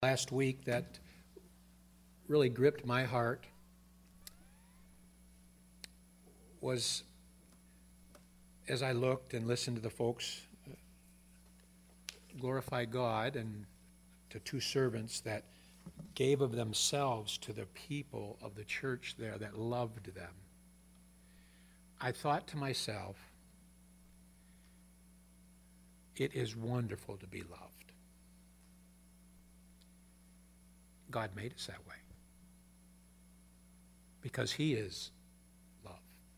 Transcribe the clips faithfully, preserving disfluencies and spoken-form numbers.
last week that really gripped my heart was as I looked and listened to the folks glorify God and to two servants that gave of themselves to the people of the church there that loved them. I thought to myself, it is wonderful to be loved. God made us that way because He is love.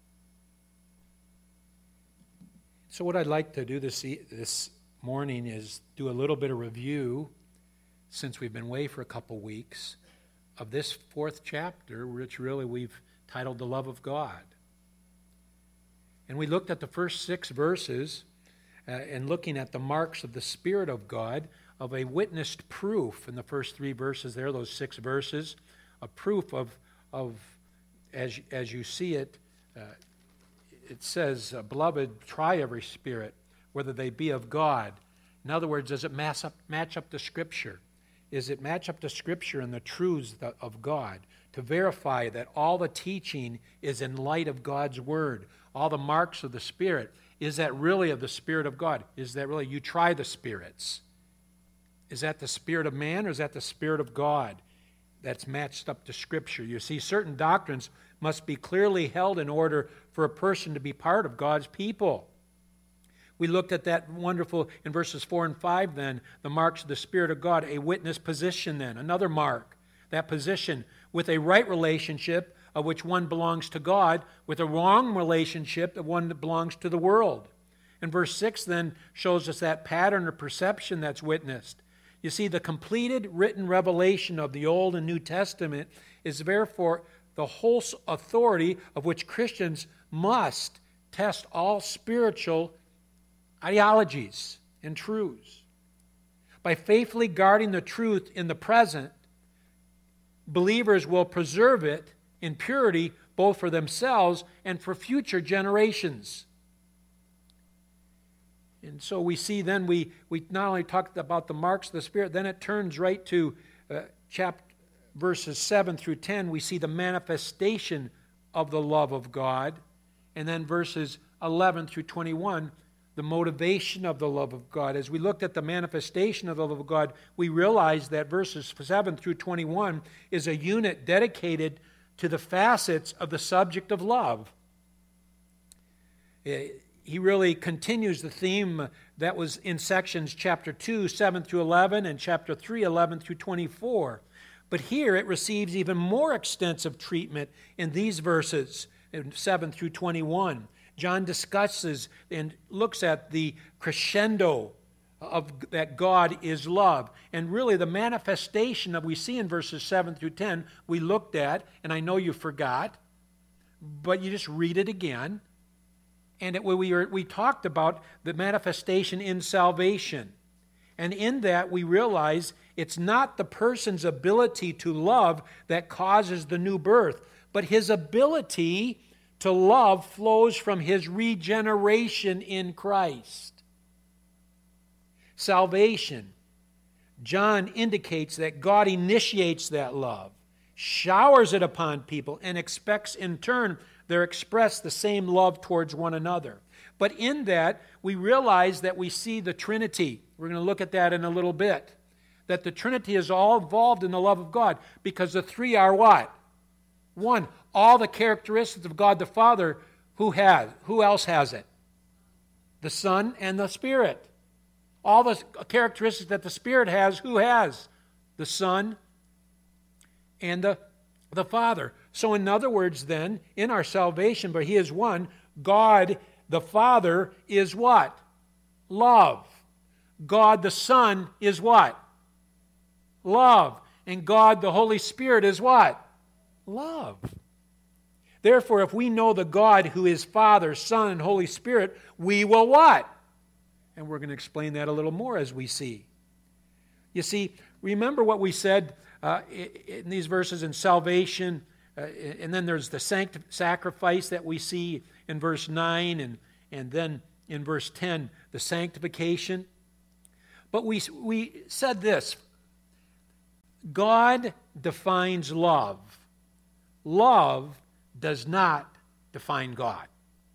So what I'd like to do this e- this morning is do a little bit of review, since we've been away for a couple weeks, of this fourth chapter, which really we've titled The Love of God. And we looked at the first six verses uh, and looking at the marks of the Spirit of God, of a witnessed proof in the first three verses there, those six verses, a proof of, of as, as you see it, uh, it says, beloved, try every spirit, whether they be of God. In other words, does it match up, match up to Scripture? Is it match up to Scripture and the truths of God to verify that all the teaching is in light of God's Word? All the marks of the Spirit, is that really of the Spirit of God? Is that really, you try the spirits? Is that the spirit of man or is that the Spirit of God that's matched up to Scripture? You see, certain doctrines must be clearly held in order for a person to be part of God's people. We looked at that wonderful, in verses four and five then, the marks of the Spirit of God, a witness position then, another mark, that position with a right relationship of which one belongs to God, with a wrong relationship of one that belongs to the world. And verse six then shows us that pattern or perception that's witnessed. You see, the completed written revelation of the Old and New Testament is therefore the whole authority of which Christians must test all spiritual ideologies and truths. By faithfully guarding the truth in the present, believers will preserve it in purity both for themselves and for future generations. And so we see then, we, we not only talked about the marks of the Spirit, then it turns right to uh, chapter, verses seven through ten. We see the manifestation of the love of God. And then verses eleven through twenty-one, the motivation of the love of God. As we looked at the manifestation of the love of God, we realized that verses seven through twenty-one is a unit dedicated to the facets of the subject of love. He really continues the theme that was in sections chapter two, seven through eleven, and chapter three, eleven through twenty-four. But here it receives even more extensive treatment in these verses, in seven through twenty-one. John discusses and looks at the crescendo of that God is love. And really the manifestation that we see in verses seven through ten, we looked at, and I know you forgot, but you just read it again. And it, we, were, we talked about the manifestation in salvation. And in that we realize it's not the person's ability to love that causes the new birth, but his ability to love flows from his regeneration in Christ. Salvation. John indicates that God initiates that love, showers it upon people, and expects in turn they're expressed the same love towards one another. But in that, we realize that we see the Trinity. We're going to look at that in a little bit. That the Trinity is all involved in the love of God because the three are what? One, all the characteristics of God the Father, who has? Who else has it? The Son and the Spirit. All the characteristics that the Spirit has, who has? The Son and the, the Father. So in other words then, in our salvation, but He is one, God the Father is what? Love. God the Son is what? Love. And God the Holy Spirit is what? Love. Therefore, if we know the God who is Father, Son, and Holy Spirit, we will what? And we're going to explain that a little more as we see. You see, remember what we said uh, in these verses in salvation, uh, and then there's the sanct- sacrifice that we see in verse nine, and, and then in verse ten, the sanctification. But we, we said this, God defines love. Love does not define God.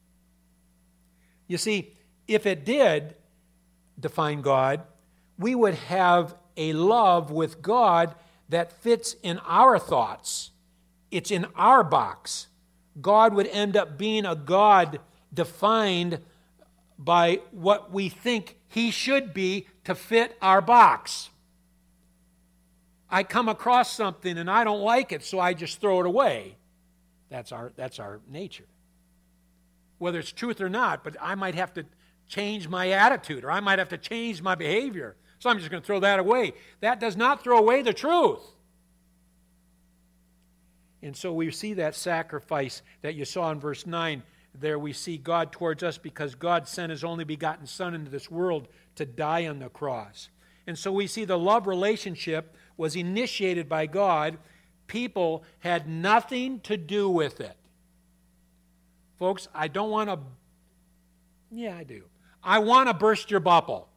You see, if it did define God, we would have a love with God that fits in our thoughts. It's in our box. God would end up being a God defined by what we think He should be to fit our box. I come across something and I don't like it, so I just throw it away. That's our, that's our nature. Whether it's truth or not, but I might have to change my attitude, or I might have to change my behavior. So I'm just going to throw that away. That does not throw away the truth. And so we see that sacrifice that you saw in verse nine. There we see God towards us because God sent His only begotten Son into this world to die on the cross. And so we see the love relationship was initiated by God. People had nothing to do with it. Folks, I don't want to, yeah, I do. I want to burst your bubble.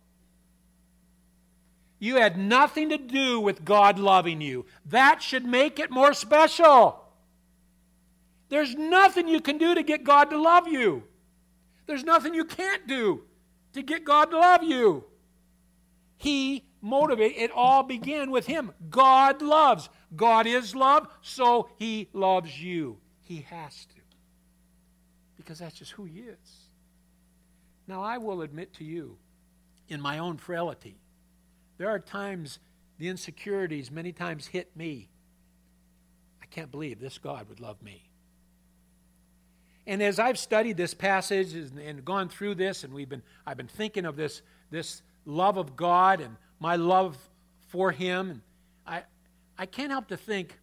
You had nothing to do with God loving you. That should make it more special. There's nothing you can do to get God to love you. There's nothing you can't do to get God to love you. He motivated, it all began with Him. God loves. God is love, so He loves you. He has to. Because that's just who He is. Now, I will admit to you, in my own frailty, there are times the insecurities many times hit me. I can't believe this God would love me. And as I've studied this passage and gone through this, and we've been, I've been thinking of this, this love of God and my love for Him, and I, I can't help to think,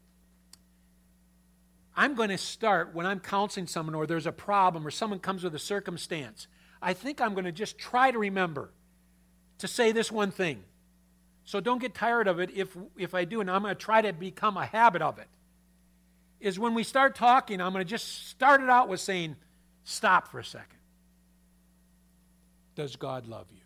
I'm going to start when I'm counseling someone or there's a problem or someone comes with a circumstance. I think I'm going to just try to remember to say this one thing. So don't get tired of it if, if I do, and I'm going to try to become a habit of it. Is when we start talking, I'm going to just start it out with saying, stop for a second. Does God love you?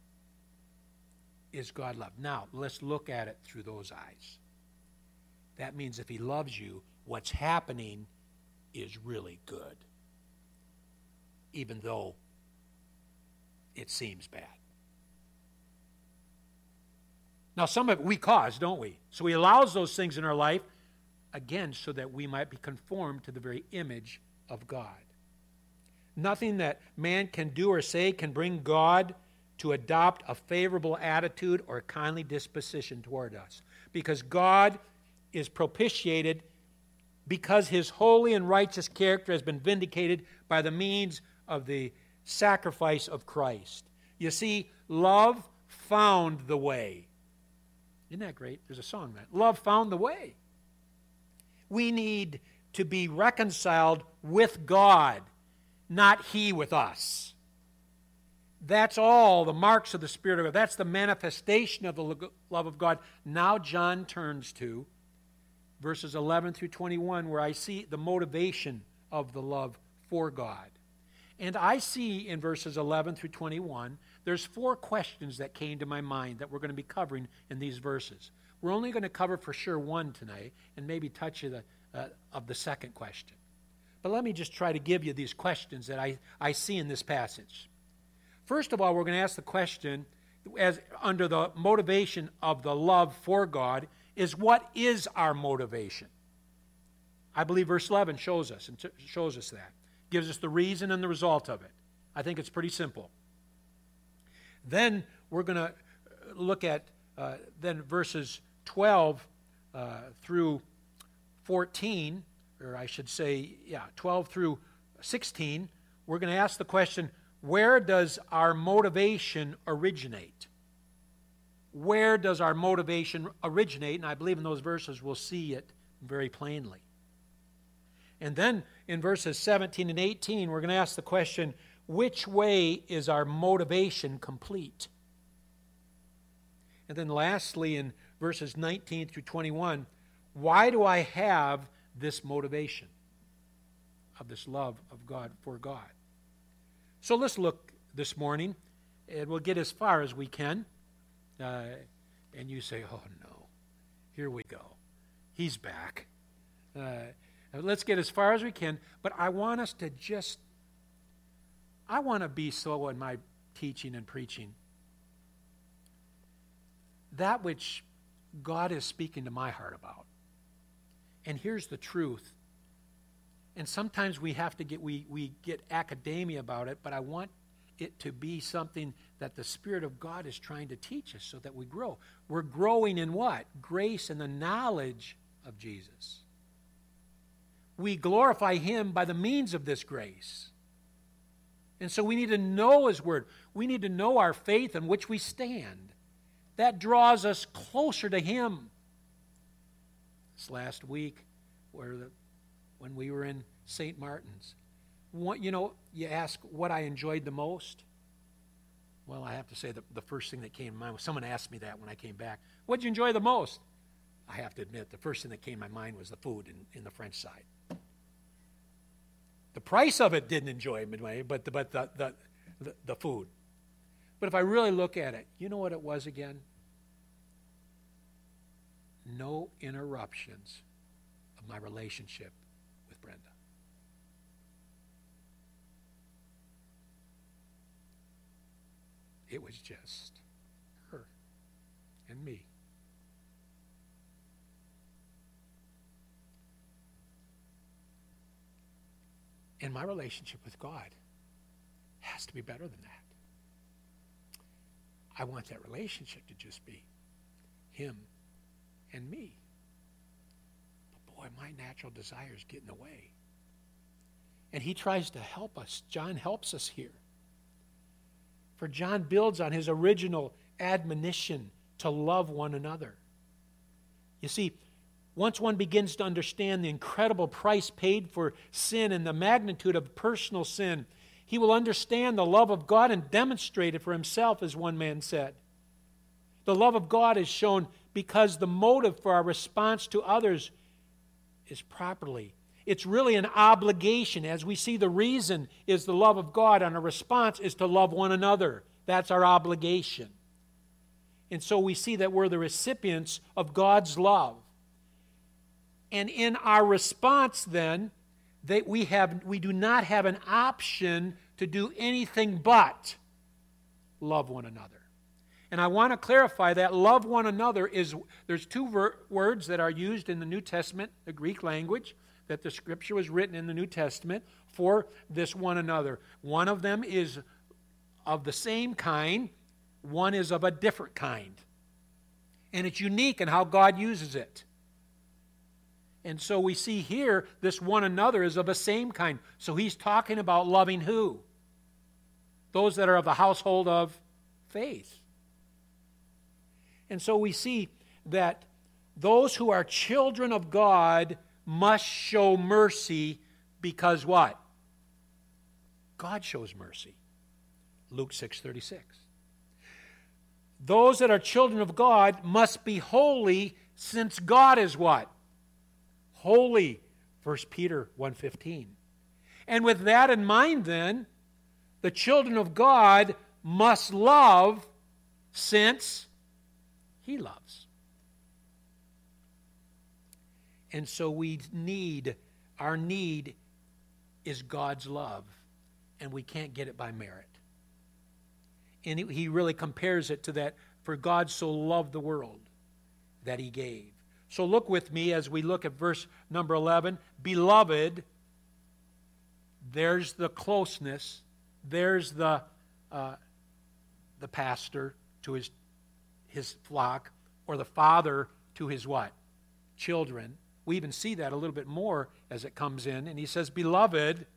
Is God love? Now, let's look at it through those eyes. That means if He loves you, what's happening is really good, even though it seems bad. Now, some of it we cause, don't we? So He allows those things in our life, again, so that we might be conformed to the very image of God. Nothing that man can do or say can bring God to adopt a favorable attitude or kindly disposition toward us. Because God is propitiated because His holy and righteous character has been vindicated by the means of the sacrifice of Christ. You see, love found the way. Isn't that great? There's a song that love found the way. We need to be reconciled with God, not He with us. That's all the marks of the Spirit of God. That's the manifestation of the love of God. Now John turns to verses eleven through twenty-one, where I see the motivation of the love for God. And I see in verses eleven through twenty-one, there's four questions that came to my mind that we're going to be covering in these verses. We're only going to cover for sure one tonight, and maybe touch of the, uh, of the second question. But let me just try to give you these questions that I, I see in this passage. First of all, we're going to ask the question, as under the motivation of the love for God, is what is our motivation? I believe verse eleven shows us, and shows us that. Gives us the reason and the result of it. I think it's pretty simple. Then we're going to look at uh, then verses twelve uh, through fourteen, or I should say, yeah, twelve through sixteen. We're going to ask the question, where does our motivation originate? Where does our motivation originate? And I believe in those verses we'll see it very plainly. And then in verses seventeen and eighteen, we're going to ask the question, which way is our motivation complete? And then lastly, in verses nineteen through twenty-one, why do I have this motivation of this love of God for God? So let's look this morning, and we'll get as far as we can. Uh, and you say, oh no, Here we go. He's back. Uh, let's get as far as we can, but I want us to just, I want to be so in my teaching and preaching. That which God is speaking to my heart about. And here's the truth. And sometimes we have to get, we, we get academia about it, but I want it to be something that the Spirit of God is trying to teach us so that we grow. We're growing in what? Grace and the knowledge of Jesus. We glorify Him by the means of this grace. And so we need to know His Word. We need to know our faith in which we stand. That draws us closer to Him. This last week, where the, when we were in Saint Martin's, what, you know, you ask what I enjoyed the most. Well, I have to say the, the first thing that came to mind was, someone asked me that when I came back. What did you enjoy the most? I have to admit, the first thing that came to my mind was the food in, in the French side. The price of it didn't enjoy midway, but the, but the, the, the, the food. But if I really look at it, you know what it was again? No interruptions of my relationship with Brenda. It was just her and me. And my relationship with God has to be better than that. I want that relationship to just be Him and me. But boy, my natural desires get in the way. And he tries to help us. John helps us here. For John builds on his original admonition to love one another. You see, once one begins to understand the incredible price paid for sin and the magnitude of personal sin, he will understand the love of God and demonstrate it for himself, as one man said. The love of God is shown because the motive for our response to others is properly. It's really an obligation. As we see, the reason is the love of God, and our response is to love one another. That's our obligation. And so we see that we're the recipients of God's love. And in our response then, that we have we do not have an option to do anything but love one another. And I want to clarify that love one another is, there's two ver- words that are used in the New Testament, the Greek language, that the Scripture was written in the New Testament for this one another. One of them is of the same kind, one is of a different kind. And it's unique in how God uses it. And so we see here, this one another is of the same kind. So he's talking about loving who? Those that are of the household of faith. And so we see that those who are children of God must show mercy because what? God shows mercy. Luke six thirty-six. Those that are children of God must be holy, since God is what? Holy. First Peter one fifteen. And with that in mind then, the children of God must love, since He loves. And so we need, our need is God's love, and we can't get it by merit. And he really compares it to that, for God so loved the world that He gave. So look with me as we look at verse number eleven. Beloved, there's the closeness, there's the uh, the pastor to his his flock, or the father to his what? Children. We even see that a little bit more as it comes in. And he says, beloved,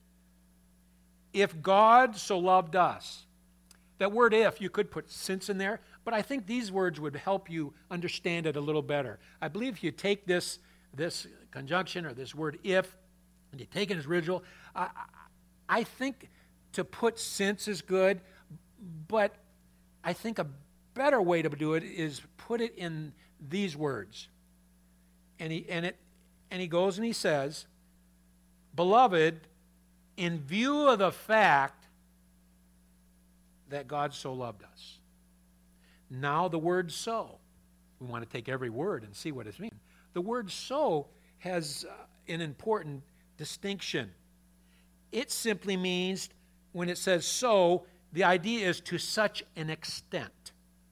if God so loved us. That word if, you could put since in there, but I think these words would help you understand it a little better. I believe if you take this, this conjunction or this word if, and you take it as original, I, I think to put since is good, but I think a better way to do it is put it in these words. And he and it and he goes and he says, beloved, in view of the fact that God so loved us. Now the word so, we want to take every word and see what it means. The word so has uh, an important distinction. It simply means, when it says so, the idea is to such an extent.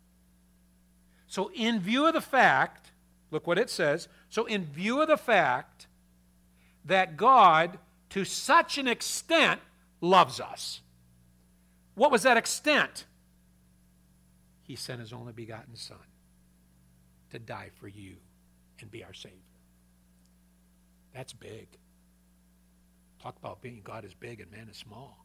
So in view of the fact, look what it says, so in view of the fact that God, to such an extent, loves us. What was that extent? He sent his only begotten Son to die for you and be our Savior. That's big. Talk about being God is big and man is small.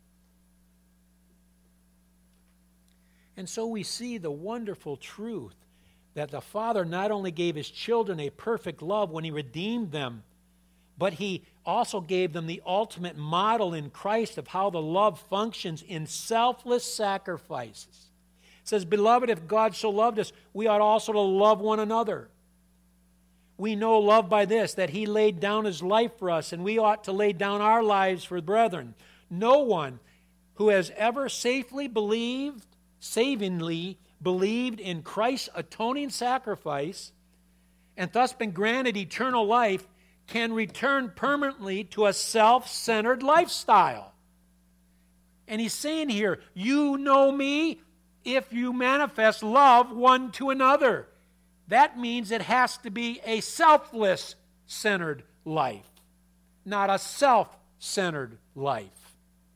And so we see the wonderful truth that the Father not only gave his children a perfect love when he redeemed them, but he also gave them the ultimate model in Christ of how the love functions in selfless sacrifices. It says, "Beloved, if God so loved us, we ought also to love one another. We know love by this, that he laid down his life for us, and we ought to lay down our lives for brethren. No one who has ever safely believed, savingly believed in Christ's atoning sacrifice, and thus been granted eternal life, can return permanently to a self-centered lifestyle." And he's saying here, you know me if you manifest love one to another. That means it has to be a selfless-centered life, not a self-centered life.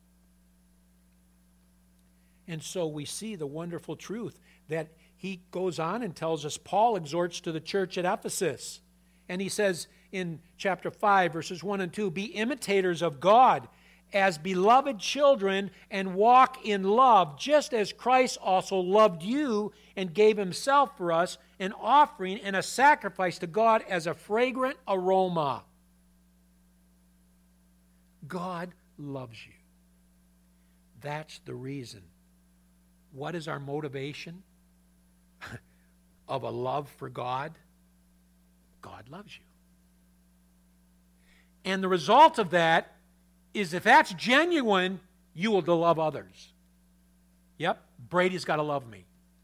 And so we see the wonderful truth that he goes on and tells us, Paul exhorts to the church at Ephesus. And he says in chapter five, verses one and two, "Be imitators of God as beloved children and walk in love, just as Christ also loved you and gave himself for us, an offering and a sacrifice to God as a fragrant aroma." God loves you. That's the reason. What is our motivation of a love for God? God loves you. And the result of that is, if that's genuine, you will love others. Yep, Brady's got to love me.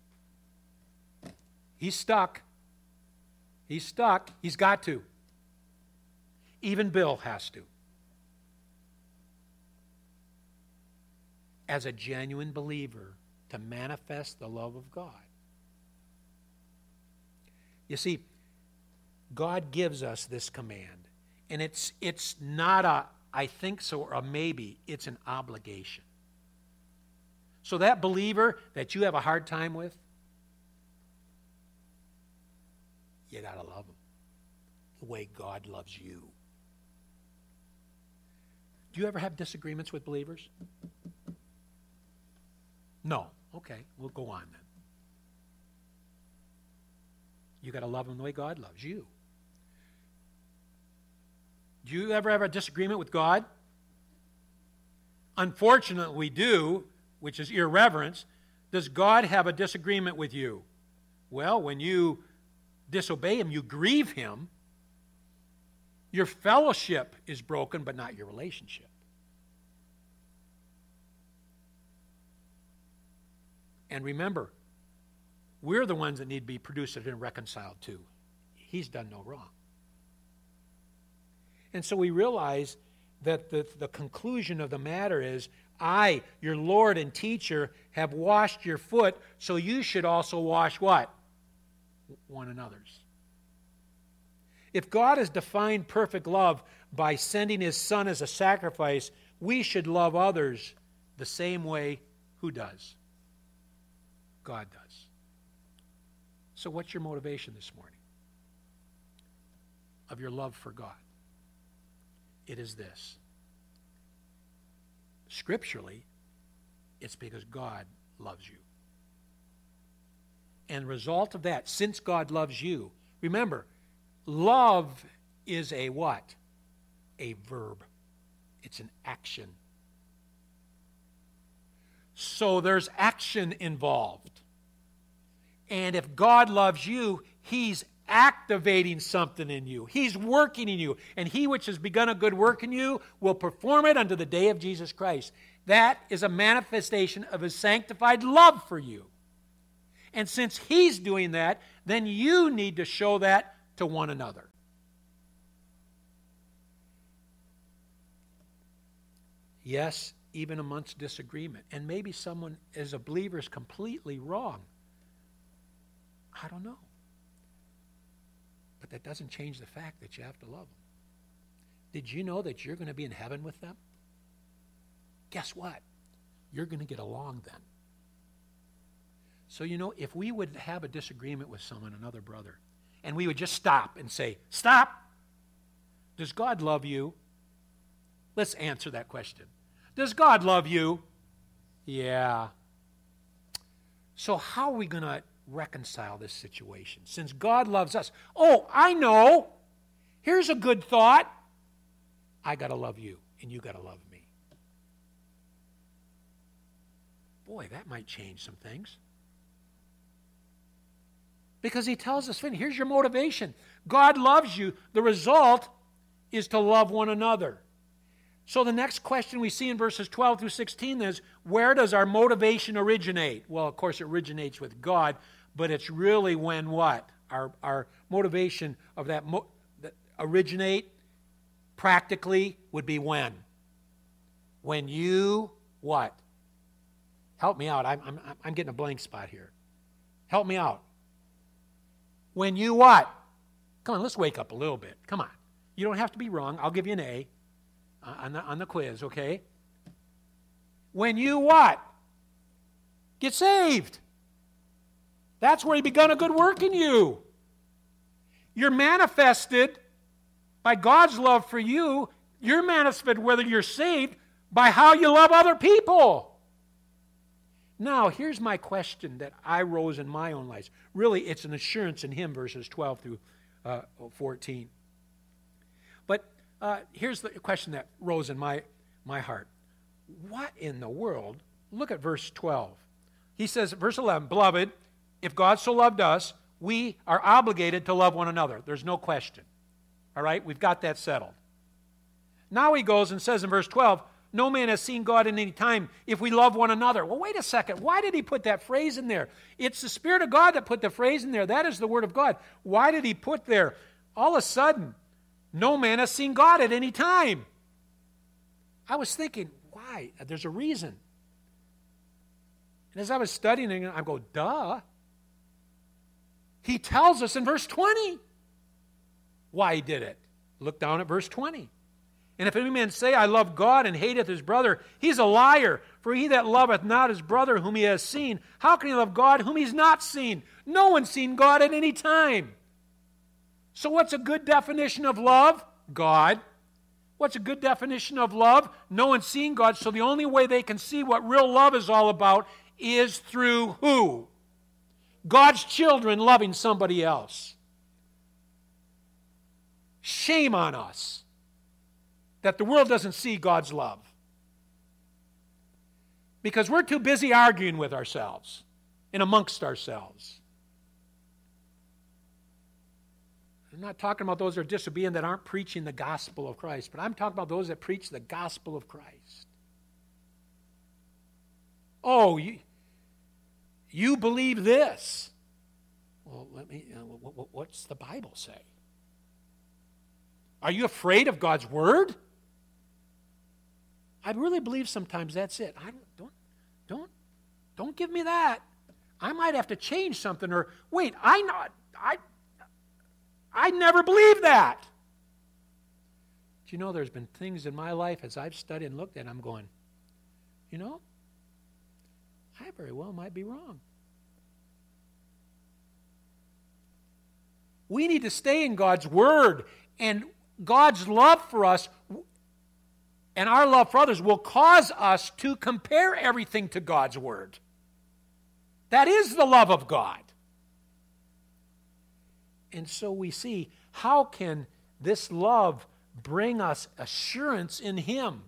He's stuck. He's stuck. He's got to. Even Bill has to. As a genuine believer, to manifest the love of God. You see, God gives us this command, and it's it's not a I think so or a maybe, it's an obligation. So that believer that you have a hard time with, you got to love him the way God loves you. Do you ever have disagreements with believers? No. Okay, we'll go on then. You got to love them the way God loves you. Do you ever have a disagreement with God? Unfortunately, we do, which is irreverence. Does God have a disagreement with you? Well, when you disobey him, you grieve him. Your fellowship is broken, but not your relationship. And remember, we're the ones that need to be produced and reconciled to. He's done no wrong. And so we realize that the, the conclusion of the matter is, I, your Lord and teacher, have washed your foot, so you should also wash what? One another's. If God has defined perfect love by sending his Son as a sacrifice, we should love others the same way. Who does? God does. So what's your motivation this morning of your love for God? It is this. Scripturally, it's because God loves you. And the result of that, since God loves you, remember, love is a what? A verb. It's an action. So there's action involved. And if God loves you, he's activating something in you. He's working in you. And he which has begun a good work in you will perform it unto the day of Jesus Christ. That is a manifestation of his sanctified love for you. And since He's doing that, then you need to show that to one another. Yes, even amongst disagreement. And maybe someone as a believer is completely wrong. I don't know. But that doesn't change the fact that you have to love them. Did you know that you're going to be in heaven with them? Guess what? You're going to get along then. So, you know, if we would have a disagreement with someone, another brother, and we would just stop and say, stop. Does God love you? Let's answer that question. Does God love you? Yeah. So how are we going to reconcile this situation? Since God loves us. Oh, I know. Here's a good thought. I got to love you, and you got to love me. Boy, that might change some things. Because he tells us, here's your motivation. God loves you. The result is to love one another. So the next question we see in verses twelve through sixteen is, where does our motivation originate? Well, of course, it originates with God, but it's really when what? Our, our motivation of that, mo- that originate practically would be when? When you what? Help me out. I'm, I'm, I'm getting a blank spot here. Help me out. When you what? Come on, let's wake up a little bit. Come on. You don't have to be wrong. I'll give you an A on the, on the quiz, okay? When you what? Get saved. That's where He begun a good work in you. You're manifested by God's love for you. You're manifested whether you're saved by how you love other people. Now, here's my question that I rose in my own life. Really, it's an assurance in Him, verses twelve through uh, fourteen. But uh, here's the question that rose in my, my heart. What in the world? Look at verse twelve. He says, verse eleven, Beloved, if God so loved us, we are obligated to love one another. There's no question. All right? We've got that settled. Now he goes and says in verse twelve, no man has seen God in any time if we love one another. Well, wait a second. Why did he put that phrase in there? It's the Spirit of God that put the phrase in there. That is the Word of God. Why did he put there? All of a sudden, no man has seen God at any time. I was thinking, why? There's a reason. And as I was studying it, I go, duh. He tells us in verse twenty why he did it. Look down at verse twenty. And if any man say, I love God, and hateth his brother, he's a liar. For he that loveth not his brother whom he has seen, how can he love God whom he's not seen? No one's seen God at any time. So what's a good definition of love? God. What's a good definition of love? No one's seen God, so the only way they can see what real love is all about is through who? God's children loving somebody else. Shame on us that the world doesn't see God's love. Because we're too busy arguing with ourselves and amongst ourselves. I'm not talking about those that are disobedient that aren't preaching the gospel of Christ, but I'm talking about those that preach the gospel of Christ. Oh, you, you believe this. Well, let me, uh, what's the Bible say? Are you afraid of God's word? I really believe sometimes that's it. I don't, don't, don't, don't give me that. I might have to change something. Or wait, I not, I, I never believed that. Do you know there's been things in my life as I've studied and looked at, I'm going, you know, I very well might be wrong. We need to stay in God's word, and God's love for us and our love for others will cause us to compare everything to God's word. That is the love of God. And so we see, how can this love bring us assurance in Him?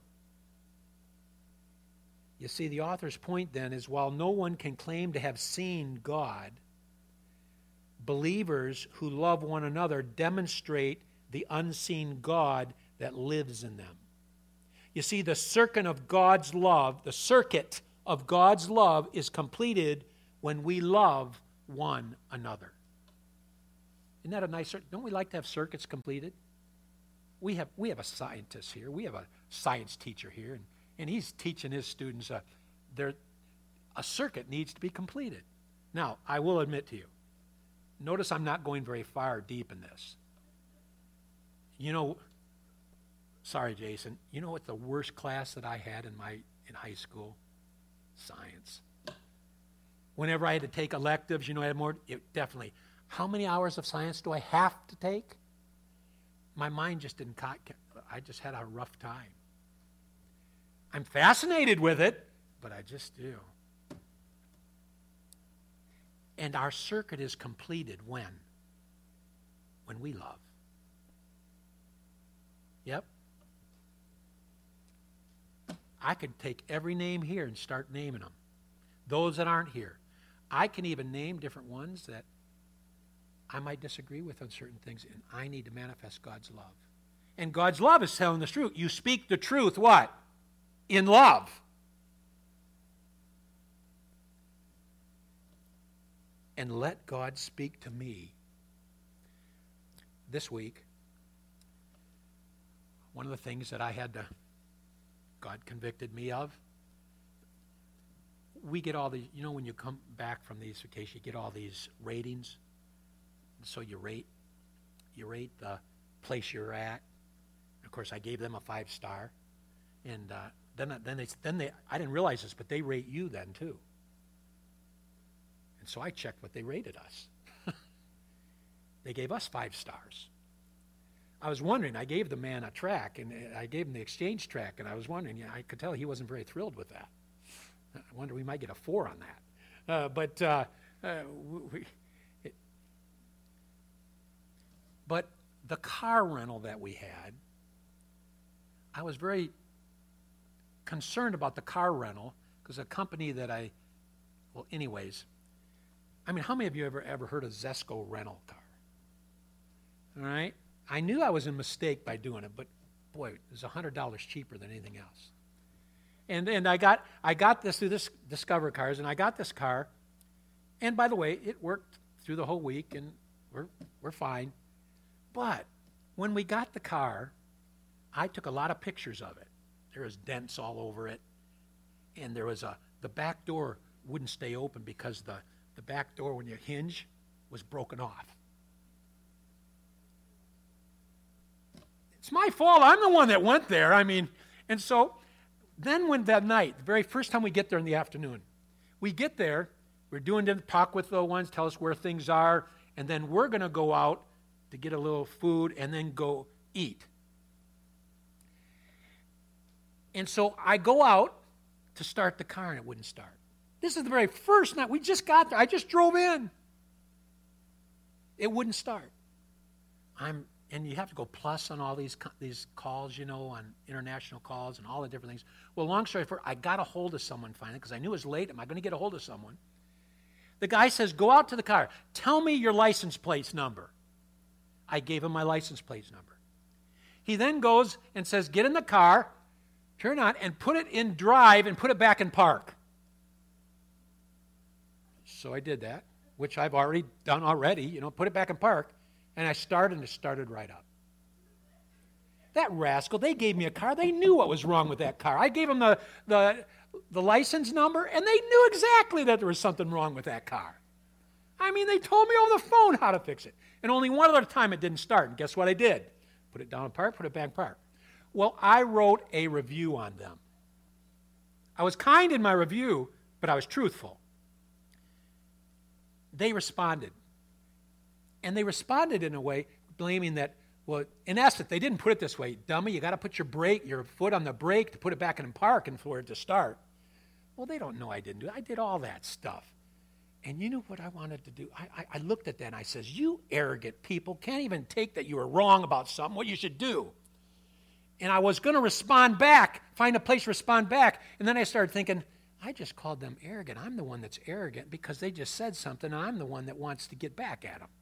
You see, the author's point then is, while no one can claim to have seen God, believers who love one another demonstrate the unseen God that lives in them. You see, the circuit of God's love, the circuit of God's love is completed when we love one another. Isn't that a nice, don't we like to have circuits completed? We have we have a scientist here. We have a science teacher here, and, and he's teaching his students uh, their, a circuit needs to be completed. Now, I will admit to you, notice I'm not going very far deep in this. You know, sorry, Jason, you know what the worst class that I had in my in high school? Science. Whenever I had to take electives, you know, I had more, it, definitely. How many hours of science do I have to take? My mind just didn't, I just had a rough time. I'm fascinated with it, but I just do. And our circuit is completed when? When we love. Yep. I could take every name here and start naming them. Those that aren't here. I can even name different ones that I might disagree with on certain things, and I need to manifest God's love. And God's love is telling the truth. You speak the truth, what? In love. And let God speak to me. This week, one of the things that I had to, God convicted me of, we get all these, you know, when you come back from these vacations, you get all these ratings. So you rate, you rate the place you're at. Of course, I gave them a five star, and uh, then then they then they I didn't realize this, but they rate you then too. And so I checked what they rated us. They gave us five stars. I was wondering. I gave the man a track, and I gave him the exchange track, and I was wondering. Yeah, I could tell he wasn't very thrilled with that. I wonder we might get a four on that. Uh, but uh, uh, we. But the car rental that we had, I was very concerned about the car rental because a company that I, well, anyways, I mean, how many of you ever ever heard of Zesco rental car? All right? I knew I was in mistake by doing it, but boy, it was one hundred dollars cheaper than anything else. And and I got I got this through this Discover Cars, and I got this car, and by the way, it worked through the whole week, and we're we're fine. But when we got the car, I took a lot of pictures of it. There was dents all over it, and there was a the back door wouldn't stay open because the, the back door, when you hinge, was broken off. It's my fault. I'm the one that went there. I mean, and so then when that night, the very first time we get there in the afternoon, we get there, we're doing the talk with the ones, tell us where things are, and then we're going to go out to get a little food and then go eat. And so I go out to start the car, and it wouldn't start. This is the very first night. We just got there. I just drove in. It wouldn't start. I'm, and you have to go plus on all these these calls, you know, on international calls and all the different things. Well, long story short, I got a hold of someone finally because I knew it was late. Am I going to get a hold of someone? The guy says, go out to the car. Tell me your license plate number. I gave him my license plate number. He then goes and says, get in the car, turn on, and put it in drive and put it back in park. So I did that, which I've already done already, you know, put it back in park, and I started, and it started right up. That rascal, they gave me a car. They knew what was wrong with that car. I gave them the, the, the license number, and they knew exactly that there was something wrong with that car. I mean, they told me over the phone how to fix it. And only one other time it didn't start. And guess what I did? Put it down in park, put it back in park. Well, I wrote a review on them. I was kind in my review, but I was truthful. They responded. And they responded in a way blaming that, well, in essence, they didn't put it this way. Dummy, you got to put your brake, your foot on the brake to put it back in park and for it to start. Well, they don't know I didn't do it. I did all that stuff. And you know what I wanted to do? I, I, I looked at that and I says, you arrogant people can't even take that you were wrong about something, what you should do. And I was going to respond back, find a place to respond back. And then I started thinking, I just called them arrogant. I'm the one that's arrogant because they just said something, and I'm the one that wants to get back at them.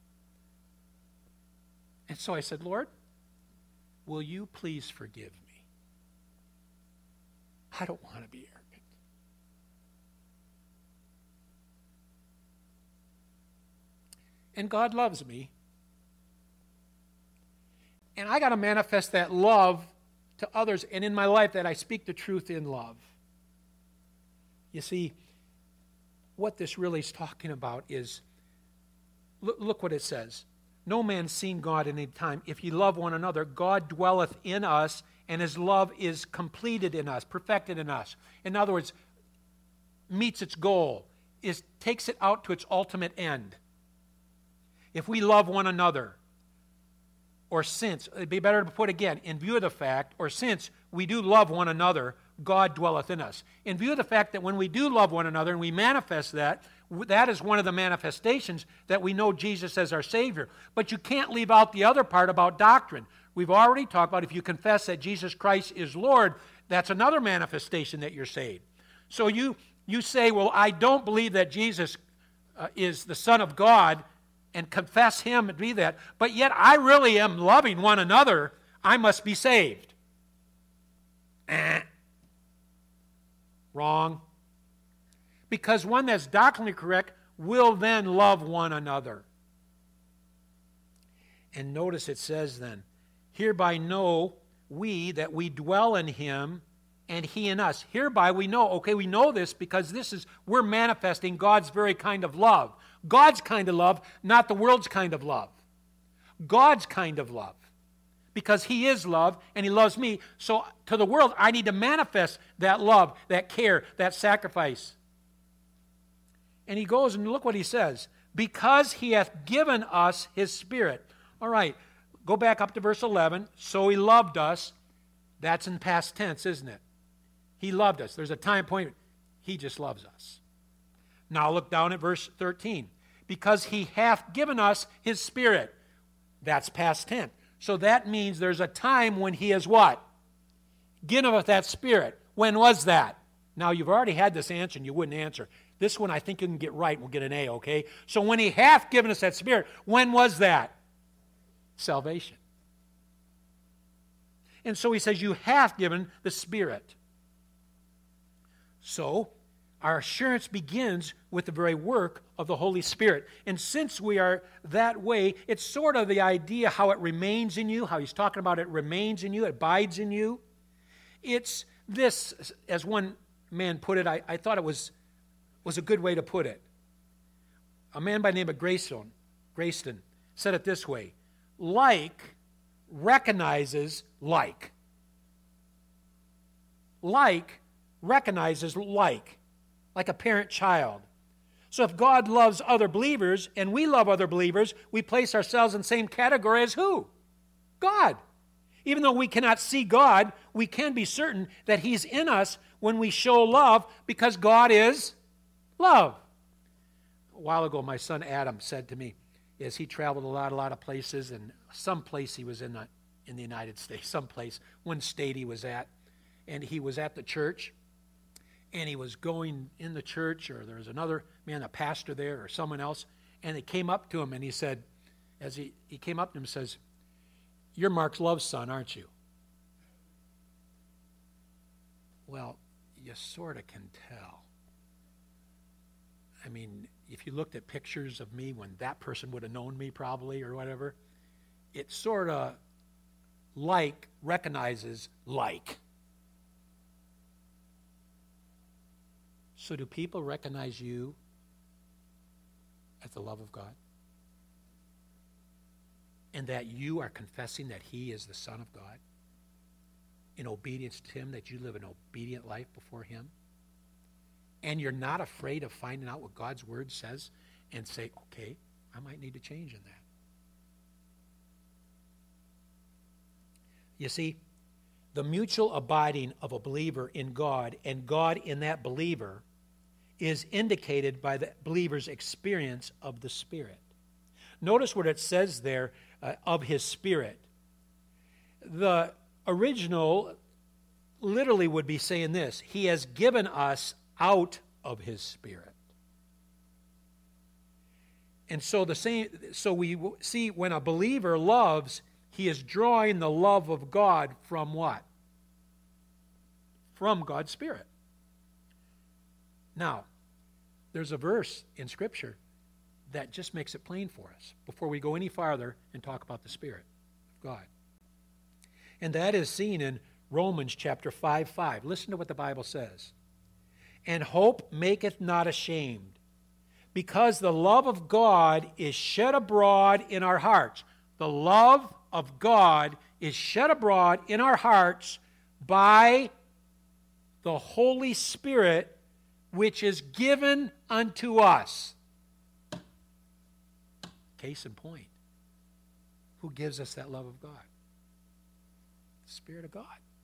And so I said, Lord, will you please forgive me? I don't want to be arrogant. and God loves me. And I got to manifest that love to others, and in my life that I speak the truth in love. You see, what this really is talking about is, look, look what it says. No man seen God in any time. If ye love one another, God dwelleth in us, and his love is completed in us, perfected in us. In other words, meets its goal, is takes it out to its ultimate end. If we love one another, or since, it'd be better to put again, in view of the fact, or since we do love one another, God dwelleth in us. In view of the fact that when we do love one another and we manifest that, that is one of the manifestations that we know Jesus as our Savior. But you can't leave out the other part about doctrine. We've already talked about if you confess that Jesus Christ is Lord, that's another manifestation that you're saved. So you, you say, well, I don't believe that Jesus uh, is the Son of God, and confess him and be that, but yet I really am loving one another, I must be saved. Eh. Wrong. Because one that's doctrinally correct will then love one another. And notice it says then, hereby know we that we dwell in him and he in us. Hereby we know, okay, we know this because this is, we're manifesting God's very kind of love. God's kind of love, not the world's kind of love. God's kind of love. Because he is love and he loves me. So to the world, I need to manifest that love, that care, that sacrifice. And he goes and look what he says. Because he hath given us his Spirit. All right, go back up to verse eleven. So he loved us. That's in past tense, isn't it? He loved us. There's a time point. He just loves us. Now look down at verse thirteen. Because he hath given us his Spirit. That's past tense. So that means there's a time when he has what? Given us that Spirit. When was that? Now you've already had this answer and you wouldn't answer. This one I think you can get right. We'll get an A, okay? So when he hath given us that Spirit, when was that? Salvation. And so he says, you hath given the Spirit. So our assurance begins with the very work of the Holy Spirit. And since we are that way, it's sort of the idea how it remains in you, how he's talking about it remains in you, it abides in you. It's this, as one man put it, I, I thought it was, was a good way to put it. A man by the name of Grayston, Grayston said it this way, like recognizes like. Like recognizes like. Like a parent-child. So if God loves other believers and we love other believers, we place ourselves in the same category as who? God. Even though we cannot see God, we can be certain that he's in us when we show love because God is love. A while ago, my son Adam said to me, as he traveled a lot, a lot of places, and some place he was in the, in the United States, some place, one state he was at, and he was at the church, and he was going in the church, or there was another man, a pastor there, or someone else, and they came up to him, and he said, as he, he came up to him and says, you're Mark's love son, aren't you? Well, you sort of can tell. I mean, if you looked at pictures of me when that person would have known me probably or whatever, it sort of like recognizes like. So do people recognize you as the love of God? And that you are confessing that he is the Son of God? In obedience to him, that you live an obedient life before him? And you're not afraid of finding out what God's word says and say, okay, I might need to change in that. You see, the mutual abiding of a believer in God and God in that believer is indicated by the believer's experience of the Spirit. Notice what it says there, uh, of his Spirit. The original literally would be saying this, he has given us out of his Spirit. And so the same, so we see when a believer loves, he is drawing the love of God from what? From God's Spirit. Now, there's a verse in Scripture that just makes it plain for us before we go any farther and talk about the Spirit of God. And that is seen in Romans chapter five, five. Listen to what the Bible says. And hope maketh not ashamed, because the love of God is shed abroad in our hearts. The love of God is shed abroad in our hearts by the Holy Spirit, which is given unto us. Case in point. Who gives us that love of God? The Spirit of God.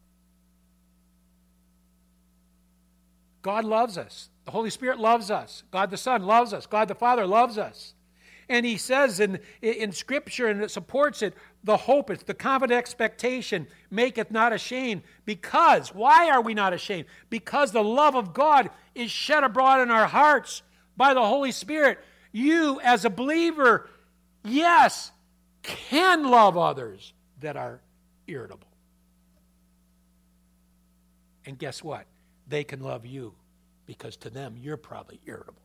God loves us. The Holy Spirit loves us. God the Son loves us. God the Father loves us. And he says in, in Scripture, and it supports it, the hope, it's the confident expectation, maketh not ashamed. Because, why are we not ashamed? Because the love of God is shed abroad in our hearts by the Holy Spirit. You, as a believer, yes, can love others that are irritable. And guess what? They can love you because to them you're probably irritable.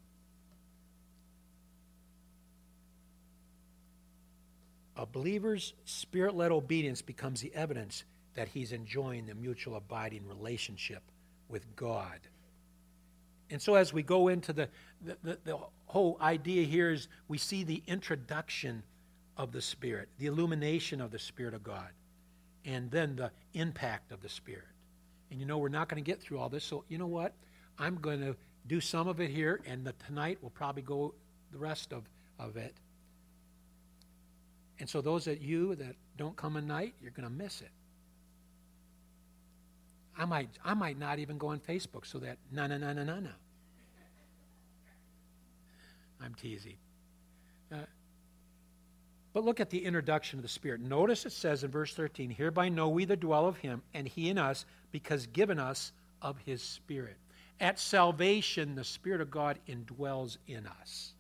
A believer's Spirit-led obedience becomes the evidence that he's enjoying the mutual abiding relationship with God. And so as we go into the, the, the, the whole idea here is we see the introduction of the Spirit, the illumination of the Spirit of God, and then the impact of the Spirit. And you know, we're not going to get through all this, so you know what? I'm going to do some of it here, and the, tonight we'll probably go the rest of, of it. And so those of you that don't come at night, you're going to miss it. I might, I might not even go on Facebook so that, no, no, no, no, no, no. I'm teasing. Uh, but look at the introduction of the Spirit. Notice it says in verse thirteen, hereby know we the dwell of him, and he in us, because given us of his Spirit. At salvation, the Spirit of God indwells in us.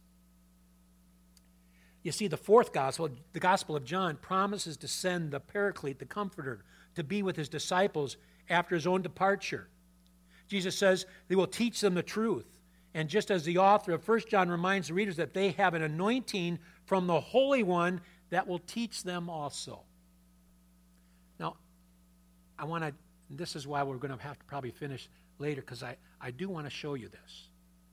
You see, the fourth gospel, the Gospel of John, promises to send the Paraclete, the Comforter, to be with his disciples after his own departure. Jesus says they will teach them the truth. And just as the author of First John reminds the readers that they have an anointing from the Holy One that will teach them also. Now, I want to, this is why we're going to have to probably finish later, because I, I do want to show you this.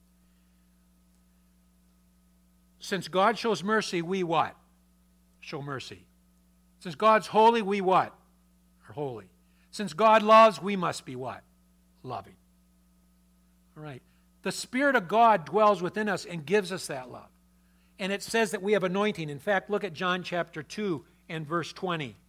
Since God shows mercy, we what? Show mercy. Since God's holy, we what? Are holy. Since God loves, we must be what? Loving. All right. The Spirit of God dwells within us and gives us that love. And it says that we have anointing. In fact, look at John chapter two and verse twenty. It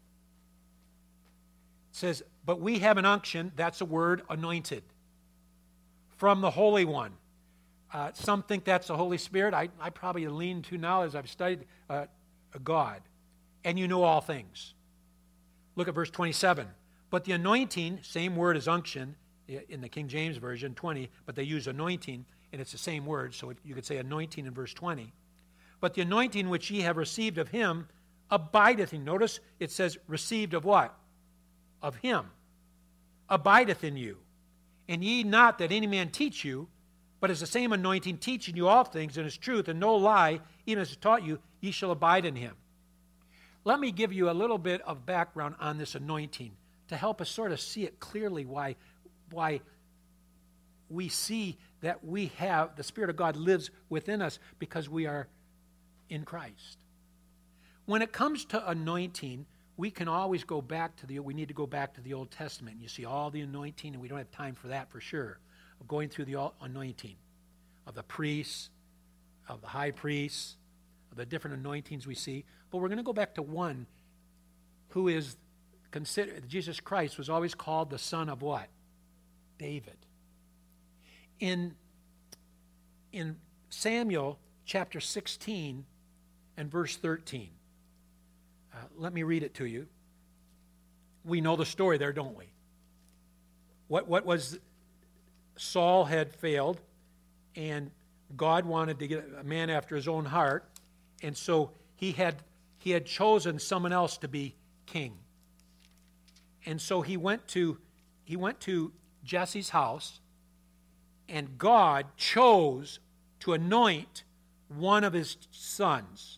says, but we have an unction, that's a word, anointed, from the Holy One. Uh, some think that's the Holy Spirit. I, I probably lean to now as I've studied uh, God. And you know all things. Look at verse twenty-seven. But the anointing, same word as unction in the King James Version, twenty, but they use anointing, and it's the same word, so it, you could say anointing in verse twenty. But the anointing which ye have received of him abideth in. Notice it says received of what? Of him. Abideth in you. And ye not that any man teach you, but as the same anointing teaching you all things in his truth and no lie, even as it taught you, ye shall abide in him. Let me give you a little bit of background on this anointing to help us sort of see it clearly why, why we see that we have, the Spirit of God lives within us because we are in Christ. When it comes to anointing, we can always go back to the, we need to go back to the Old Testament. You see all the anointing, and we don't have time for that for sure. Going through the anointing of the priests, of the high priests, of the different anointings we see. But we're going to go back to one who is considered, Jesus Christ was always called the son of what? David. In, in Samuel chapter sixteen and verse thirteen, uh, let me read it to you. We know the story there, don't we? What, what was... Saul had failed, and God wanted to get a man after his own heart, and so he had he had chosen someone else to be king. And so he went to he went to Jesse's house, and God chose to anoint one of his sons.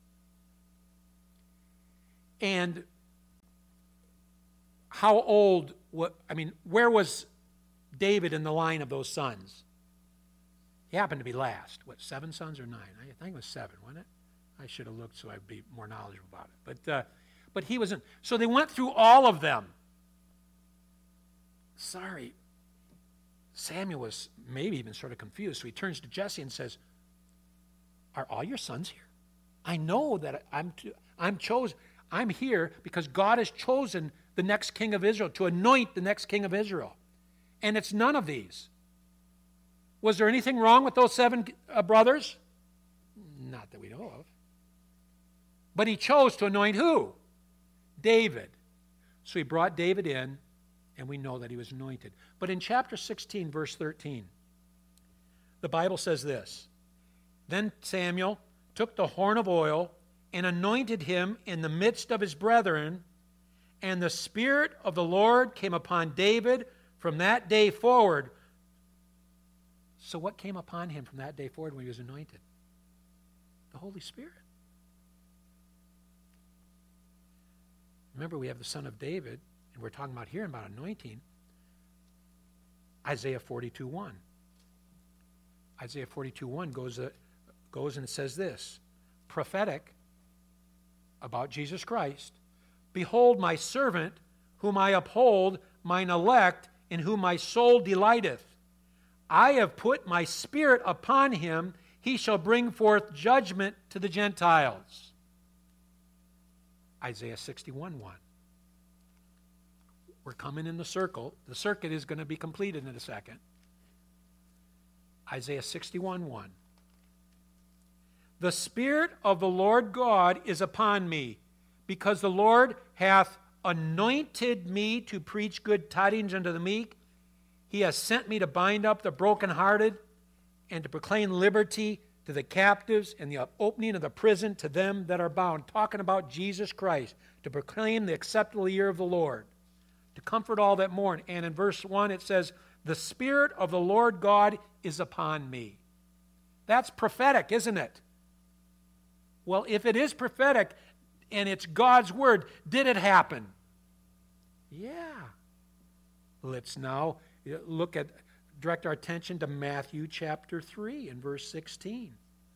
And how old, what, I mean, where was David in the line of those sons? He happened to be last. What, seven sons or nine? I think it was seven, wasn't it? I should have looked so I'd be more knowledgeable about it. But, uh, but he wasn't. So they went through all of them. Sorry. Samuel was maybe even sort of confused. So he turns to Jesse and says, are all your sons here? I know that I'm, to, I'm chosen. I'm here because God has chosen the next king of Israel, to anoint the next king of Israel. And it's none of these. Was there anything wrong with those seven uh, brothers? Not that we know of. But he chose to anoint who? David. So he brought David in, and we know that he was anointed. But in chapter sixteen, verse thirteen, the Bible says this, then Samuel took the horn of oil and anointed him in the midst of his brethren, and the Spirit of the Lord came upon David from that day forward. So what came upon him from that day forward when he was anointed? The Holy Spirit. Remember, we have the Son of David, and we're talking about here about anointing. Isaiah forty-two one. Isaiah forty-two one goes, uh, goes and says this, prophetic about Jesus Christ. Behold my servant, whom I uphold, mine elect, in whom my soul delighteth. I have put my Spirit upon him. He shall bring forth judgment to the Gentiles. Isaiah sixty-one one. We're coming in the circle. The circuit is going to be completed in a second. Isaiah sixty-one one. The Spirit of the Lord God is upon me, because the Lord hath anointed me to preach good tidings unto the meek. He has sent me to bind up the brokenhearted and to proclaim liberty to the captives and the opening of the prison to them that are bound. Talking about Jesus Christ, to proclaim the acceptable year of the Lord, to comfort all that mourn. And in verse one it says, the Spirit of the Lord God is upon me. That's prophetic, isn't it? Well, if it is prophetic and it's God's word, did it happen? Yeah. Let's now look at, direct our attention to Matthew chapter three and verse sixteen.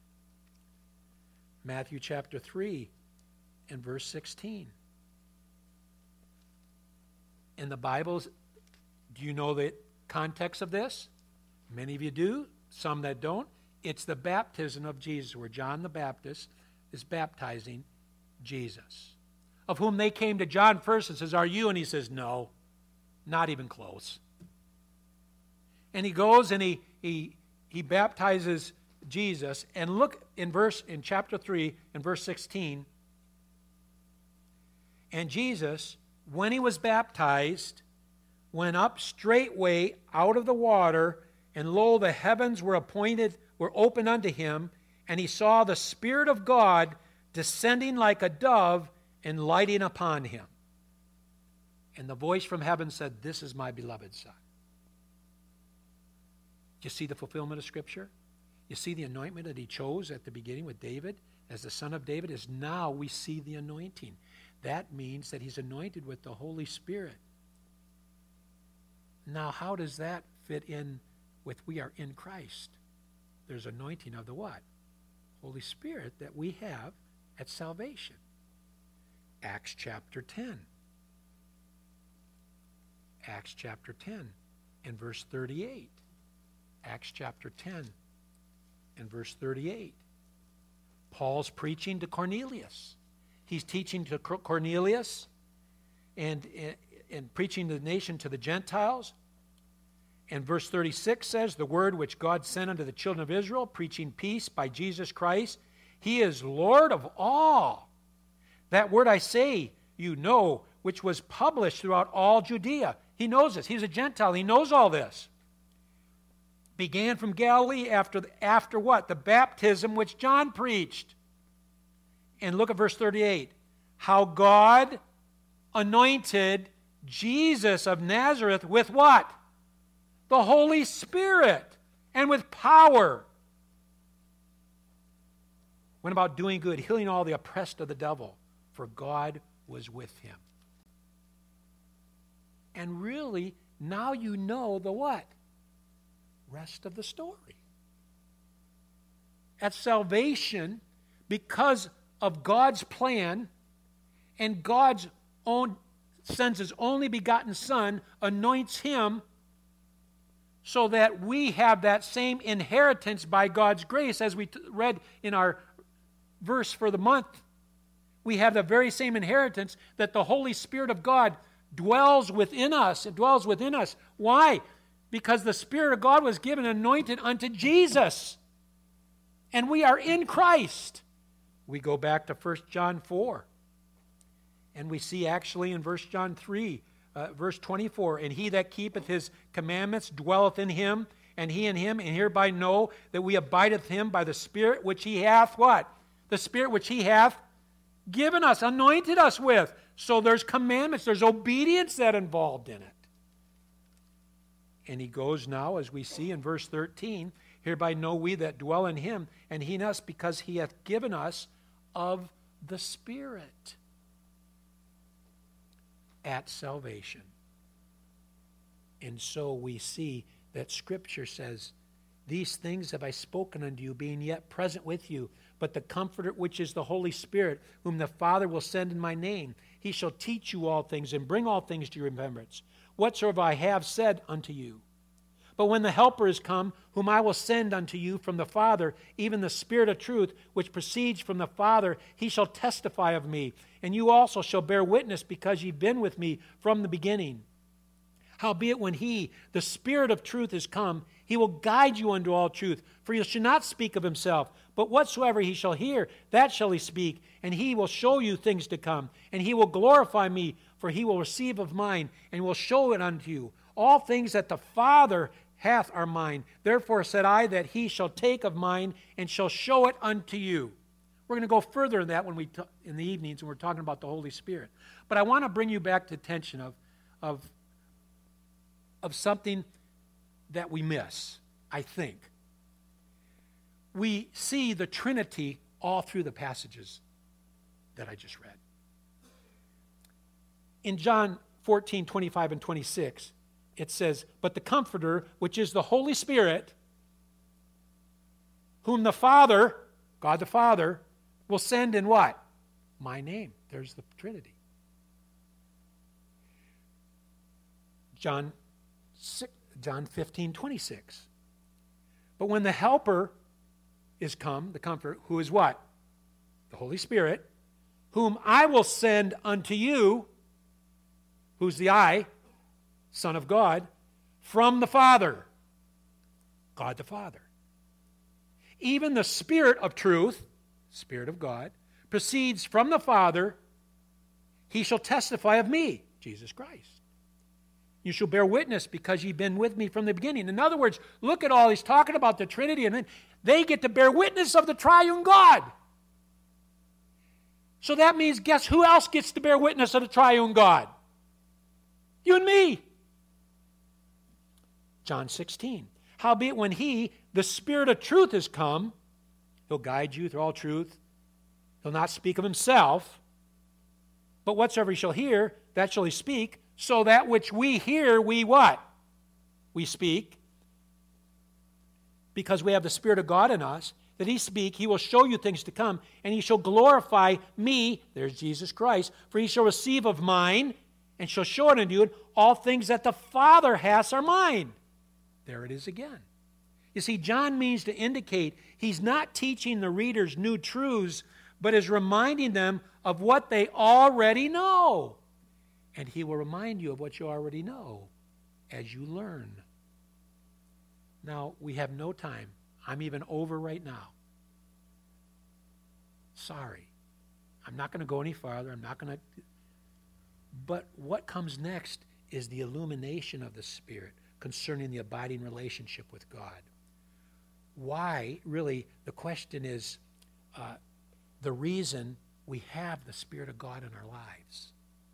Matthew chapter three and verse sixteen. In the Bibles, do you know the context of this? Many of you do, some that don't. It's the baptism of Jesus, where John the Baptist is baptizing Jesus, of whom they came to John first and says, are you? And he says, no, not even close. And he goes and he he he baptizes Jesus. And look in verse in chapter three and verse sixteen. And Jesus, when he was baptized, went up straightway out of the water, and lo, the heavens were appointed, were opened unto him, and he saw the Spirit of God descending like a dove and lighting upon him. And the voice from heaven said, this is my beloved Son. You see the fulfillment of Scripture? You see the anointment that he chose at the beginning with David as the son of David? Is now we see the anointing. That means that he's anointed with the Holy Spirit. Now, how does that fit in with we are in Christ? There's anointing of the what? Holy Spirit that we have at salvation. Acts chapter ten. Acts chapter ten and verse thirty-eight. Acts chapter ten and verse thirty-eight. Paul's preaching to Cornelius. He's teaching to Cornelius and, and preaching to the nation, to the Gentiles. And verse thirty-six says, the word which God sent unto the children of Israel, preaching peace by Jesus Christ. He is Lord of all. That word I say, you know, which was published throughout all Judea. He knows this. He's a Gentile. He knows all this. Began from Galilee after, after what? The baptism which John preached. And look at verse thirty-eight. How God anointed Jesus of Nazareth with what? The Holy Spirit and with power. went about doing good, healing all the oppressed of the devil, for God was with him. And really, now you know the what? Rest of the story. At salvation, because of God's plan, and God's own sends his only begotten Son, anoints him so that we have that same inheritance by God's grace, as we t- read in our verse for the month. We have the very same inheritance that the Holy Spirit of God dwells within us. It dwells within us. Why? Because the Spirit of God was given anointed unto Jesus. And we are in Christ. We go back to First John four. And we see actually in First John three, uh, verse twenty-four, and he that keepeth his commandments dwelleth in him, and he in him, and hereby know that we abideth him by the Spirit which he hath, what? The Spirit which he hath given us, anointed us with. So there's commandments, there's obedience that involved in it. And he goes now, as we see in verse thirteen, hereby know we that dwell in him, and he in us, because he hath given us of the Spirit at salvation. And so we see that Scripture says, these things have I spoken unto you, being yet present with you. But the Comforter, which is the Holy Spirit, whom the Father will send in my name, he shall teach you all things, and bring all things to your remembrance, whatsoever I have said unto you. But when the Helper is come, whom I will send unto you from the Father, even the Spirit of truth, which proceeds from the Father, he shall testify of me. And you also shall bear witness, because ye have been with me from the beginning. Howbeit when he, the Spirit of truth, is come, he will guide you unto all truth. For he shall not speak of himself, but whatsoever he shall hear, that shall he speak. And he will show you things to come. And he will glorify me, for he will receive of mine, and will show it unto you. All things that the Father hath are mine. Therefore said I that he shall take of mine, and shall show it unto you. We're going to go further in that when we t- in the evenings when we're talking about the Holy Spirit. But I want to bring you back to attention of, of, of something that we miss, I think. We see the Trinity all through the passages that I just read. In John fourteen, twenty-five and twenty-six, it says, but the Comforter, which is the Holy Spirit, whom the Father, God the Father, will send in what? My name. There's the Trinity. John, John fifteen, twenty-six. But when the Helper is come, the Comforter, who is what? The Holy Spirit, whom I will send unto you, who's the I, Son of God, from the Father, God the Father. Even the Spirit of truth, Spirit of God, proceeds from the Father. He shall testify of me, Jesus Christ. You shall bear witness, because you've been with me from the beginning. In other words, look at all he's talking about the Trinity, and then they get to bear witness of the triune God. So that means, guess who else gets to bear witness of the triune God? You and me. John sixteen. Howbeit when he, the Spirit of truth, is come, he'll guide you through all truth. He'll not speak of himself, but whatsoever he shall hear, that shall he speak. So that which we hear, we what? We speak. Because we have the Spirit of God in us, that he speak, he will show you things to come, and he shall glorify me, there's Jesus Christ, for he shall receive of mine, and shall show it unto you, all things that the Father hath are mine. There it is again. You see, John means to indicate he's not teaching the readers new truths, but is reminding them of what they already know. And he will remind you of what you already know as you learn. Now, we have no time. I'm even over right now. Sorry. I'm not going to go any farther. I'm not going to... But what comes next is the illumination of the Spirit concerning the abiding relationship with God. Why, really, the question is uh, the reason we have the Spirit of God in our lives.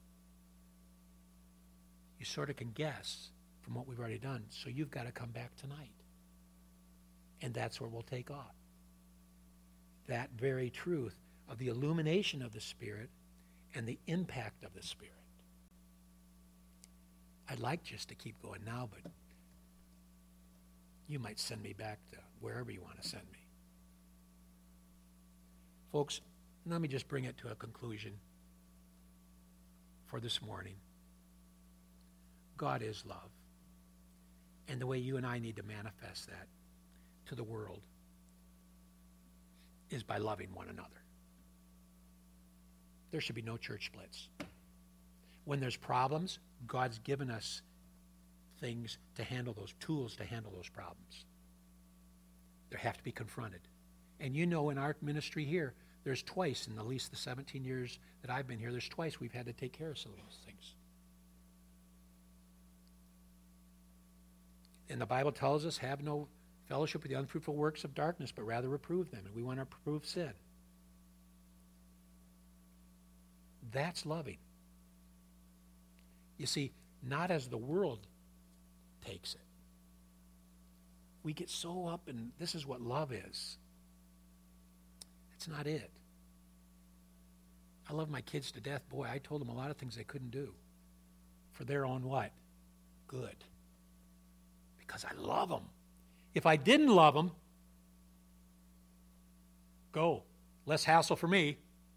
You sort of can guess from what we've already done. So you've got to come back tonight. And that's where we'll take off. that very truth of the illumination of the Spirit and the impact of the Spirit. I'd like just to keep going now, but you might send me back to wherever you want to send me. Folks, let me just bring it to a conclusion for this morning. God is love. And the way you and I need to manifest that to the world is by loving one another. There should be no church splits. When there's problems, God's given us things to handle those, tools to handle those problems. They have to be confronted. And you know, in our ministry here, there's twice in at least the seventeen years that I've been here, there's twice we've had to take care of some of those things. And the Bible tells us, have no fellowship with the unfruitful works of darkness, but rather reprove them. And we want to reprove sin. That's loving. You see, not as the world takes it. We get so up in this is what love is. That's not it. I love my kids to death. Boy, I told them a lot of things they couldn't do for their own what? Good. Because I love them. If I didn't love them, go. Less hassle for me.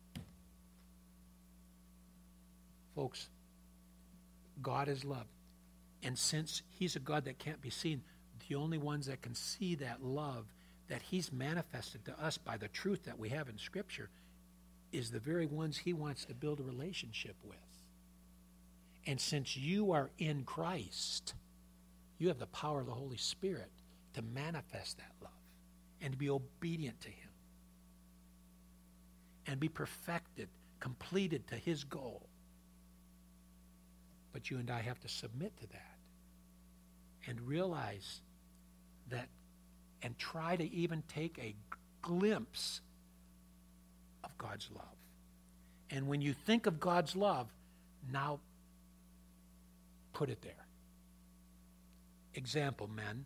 Folks, God is love. And since he's a God that can't be seen, the only ones that can see that love that he's manifested to us by the truth that we have in Scripture is the very ones he wants to build a relationship with. And since you are in Christ, you have the power of the Holy Spirit to manifest that love and to be obedient to him and be perfected, completed to his goal. But you and I have to submit to that and realize that and try to even take a glimpse of God's love. And when you think of God's love, now put it there. Example, men.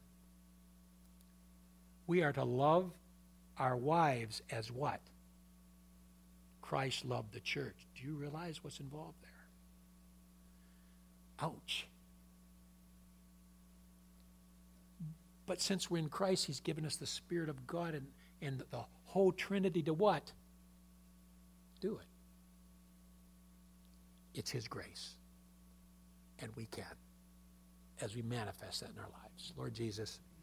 We are to love our wives as what? Christ loved the church. Do you realize what's involved there? Ouch. But since we're in Christ, he's given us the Spirit of God and, and the whole Trinity to what? Do it. It's his grace. And we can, as we manifest that in our lives. Lord Jesus,